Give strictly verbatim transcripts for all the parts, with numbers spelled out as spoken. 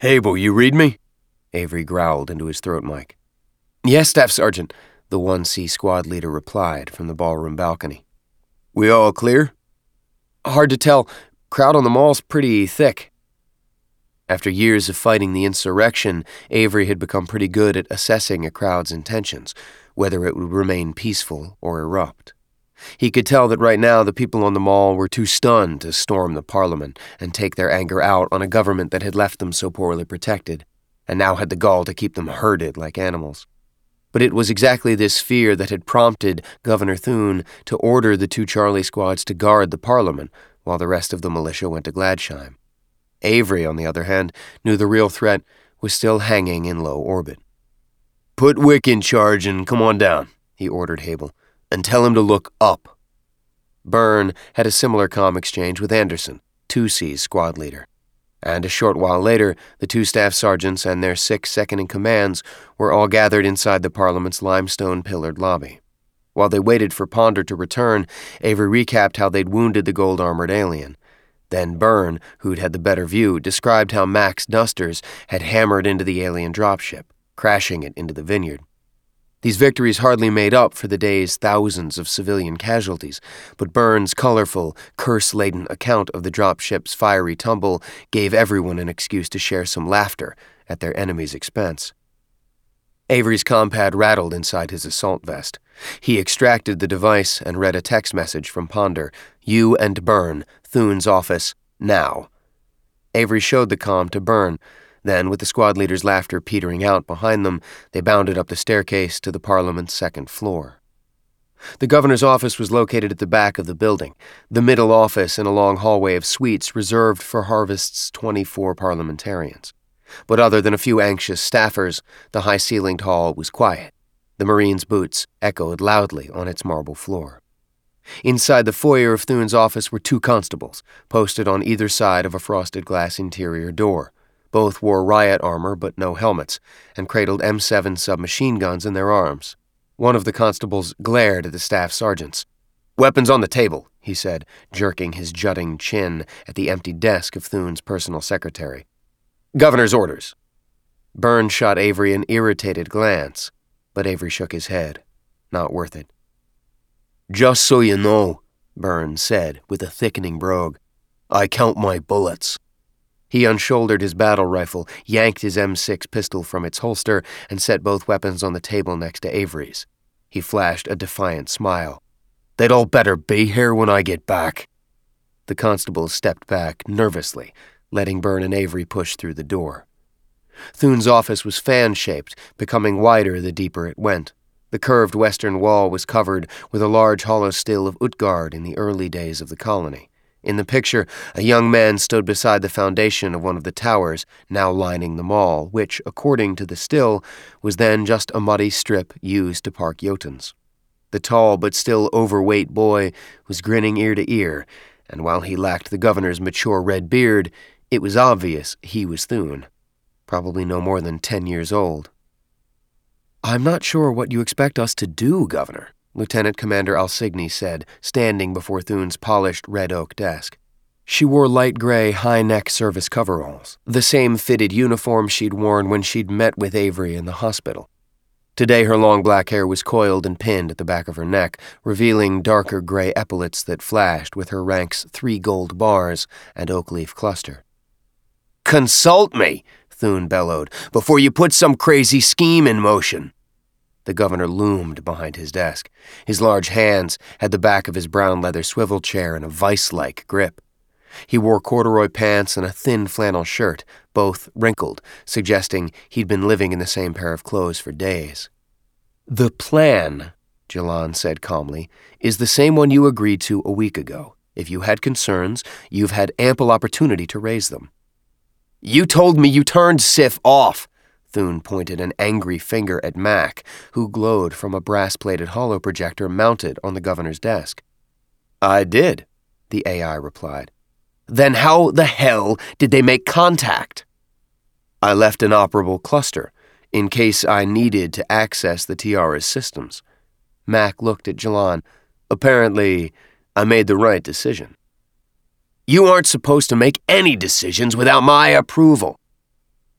"Hable, you read me?" Avery growled into his throat mic. "Yes, Staff Sergeant," the one C squad leader replied from the ballroom balcony. "We all clear?" "Hard to tell. Crowd on the mall's pretty thick." After years of fighting the insurrection, Avery had become pretty good at assessing a crowd's intentions, whether it would remain peaceful or erupt. He could tell that right now the people on the mall were too stunned to storm the Parliament and take their anger out on a government that had left them so poorly protected, and now had the gall to keep them herded like animals. But it was exactly this fear that had prompted Governor Thune to order the two Charlie squads to guard the Parliament while the rest of the militia went to Gladsheim. Avery, on the other hand, knew the real threat was still hanging in low orbit. "Put Wick in charge and come on down," he ordered Hable, "and tell him to look up." Byrne had a similar comm exchange with Anderson, two C's squad leader. And a short while later, the two staff sergeants and their six second-in-commands were all gathered inside the Parliament's limestone-pillared lobby. While they waited for Ponder to return, Avery recapped how they'd wounded the gold-armored alien. Then Byrne, who'd had the better view, described how Mac's Dusters had hammered into the alien dropship, crashing it into the vineyard. These victories hardly made up for the day's thousands of civilian casualties, but Byrne's colorful, curse-laden account of the dropship's fiery tumble gave everyone an excuse to share some laughter at their enemy's expense. Avery's compad rattled inside his assault vest. He extracted the device and read a text message from Ponder. "You and Byrne, Thune's office, now." Avery showed the comm to Byrne. Then, with the squad leader's laughter petering out behind them, they bounded up the staircase to the Parliament's second floor. The governor's office was located at the back of the building, the middle office in a long hallway of suites reserved for Harvest's twenty-four parliamentarians. But other than a few anxious staffers, the high-ceilinged hall was quiet. The Marine's boots echoed loudly on its marble floor. Inside the foyer of Thune's office were two constables, posted on either side of a frosted glass interior door. Both wore riot armor but no helmets, and cradled M seven submachine guns in their arms. One of the constables glared at the staff sergeants. "Weapons on the table," he said, jerking his jutting chin at the empty desk of Thune's personal secretary. "Governor's orders." Byrne shot Avery an irritated glance, but Avery shook his head. Not worth it. "Just so you know," Byrne said with a thickening brogue, "I count my bullets." He unshouldered his battle rifle, yanked his M six pistol from its holster, and set both weapons on the table next to Avery's. He flashed a defiant smile. "They'd all better be here when I get back." The constables stepped back nervously, letting Byrne and Avery push through the door. Thune's office was fan-shaped, becoming wider the deeper it went. The curved western wall was covered with a large hollow still of Utgard in the early days of the colony. In the picture, a young man stood beside the foundation of one of the towers now lining the mall, which, according to the still, was then just a muddy strip used to park Jotuns. The tall but still overweight boy was grinning ear to ear, and while he lacked the governor's mature red beard, it was obvious he was Thune, probably no more than ten years old. "I'm not sure what you expect us to do, Governor," Lieutenant Commander Alsigny said, standing before Thune's polished red oak desk. She wore light gray, high-neck service coveralls, the same fitted uniform she'd worn when she'd met with Avery in the hospital. Today her long black hair was coiled and pinned at the back of her neck, revealing darker gray epaulets that flashed with her rank's three gold bars and oak leaf cluster. "Consult me," Thune bellowed, "before you put some crazy scheme in motion." The governor loomed behind his desk. His large hands had the back of his brown leather swivel chair in a vice-like grip. He wore corduroy pants and a thin flannel shirt, both wrinkled, suggesting he'd been living in the same pair of clothes for days. "The plan," Jalon said calmly, "is the same one you agreed to a week ago. If you had concerns, you've had ample opportunity to raise them." "You told me you turned Sif off!" Thune pointed an angry finger at Mac, who glowed from a brass-plated holoprojector mounted on the governor's desk. "I did," the A I replied. "Then how the hell did they make contact?" "I left an operable cluster, in case I needed to access the Tiara's systems." Mac looked at Jalon. "Apparently, I made the right decision." "You aren't supposed to make any decisions without my approval."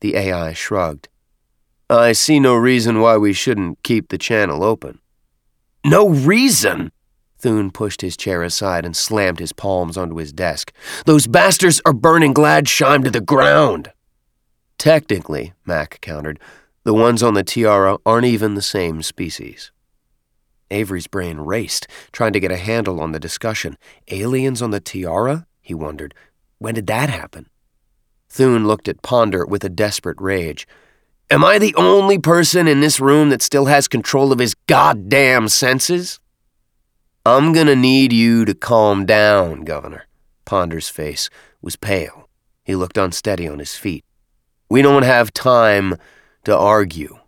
The A I shrugged. I see no reason why we shouldn't keep the channel open. No reason? Thune pushed his chair aside and slammed his palms onto his desk. Those bastards are burning Gladsheim to the ground. Technically, Mac countered, the ones on the Tiara aren't even the same species. Avery's brain raced, trying to get a handle on the discussion. Aliens on the Tiara? He wondered. When did that happen? Thune looked at Ponder with a desperate rage. Am I the only person in this room that still has control of his goddamn senses? I'm gonna need you to calm down, Governor. Ponder's face was pale. He looked unsteady on his feet. We don't have time to argue.